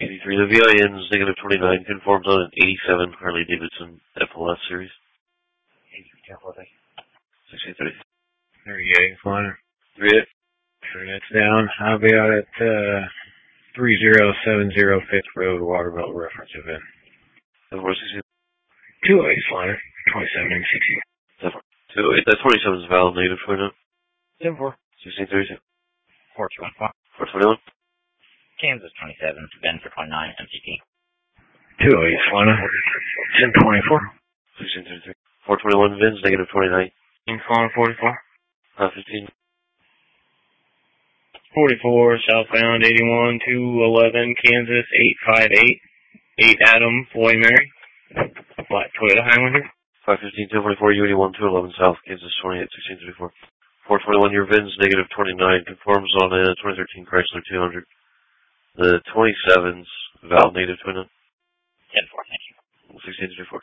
83. The VIN's negative 29, conforms on an 87 Harley Davidson FLS series. 1630. 38, Flying. 38. Sure, that's down. I'll be out at 3070 Fifth Road, Waterville reference event. 16. 28, Flying. 27 and 60. 28. That 27 is valid, negative 29. 74. 1632. 421. 421. Kansas 27, Ben for 29, MCT. 28, Flying. 1024. 1633. 421 VIN's negative 29. Flying 44. 515. 44, southbound 81, 211, Kansas 858. 8 Adam, Floyd Mary. Black Toyota Highlander. 515, 244, U81, 211 South, Kansas 28, 1634. 421, your VIN's negative 29, conforms on a 2013 Chrysler 200. The 27's valid, negative 29. 10-4, thank you. 1634.